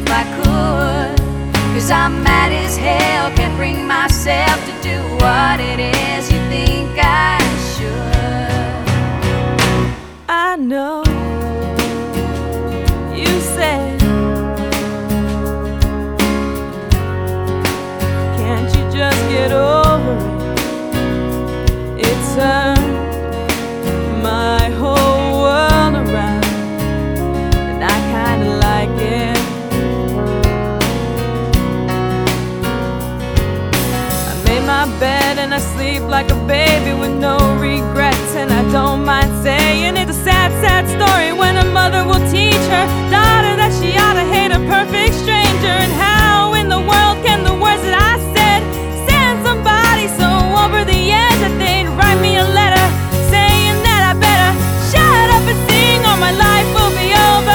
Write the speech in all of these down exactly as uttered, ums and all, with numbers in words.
if I could. Cause I'm mad as hell, can't bring myself to do what it is you think I should. I know you said, can't you just get over it? It turned my whole world around, and I kinda like it. I made my bed and I sleep like a baby with no regrets, and I don't mind saying it's a sad, sad story when a mother will teach her daughter that she ought to hate a perfect stranger. And how in the world can the words that I said send somebody so over the edge that they'd write me a letter saying that I better shut up and sing or my life will be over.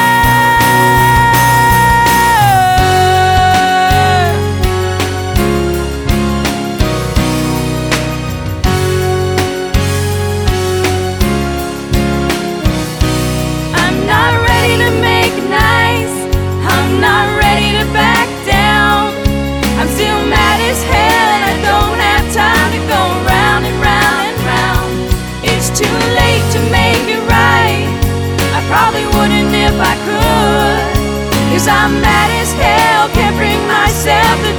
I'm not ready to make it nice, I'm not ready to back down. I'm still mad as hell and I don't have time to go round and round and round. It's too late to make it right, I probably wouldn't if I could. Cause I'm mad as hell, can't bring myself to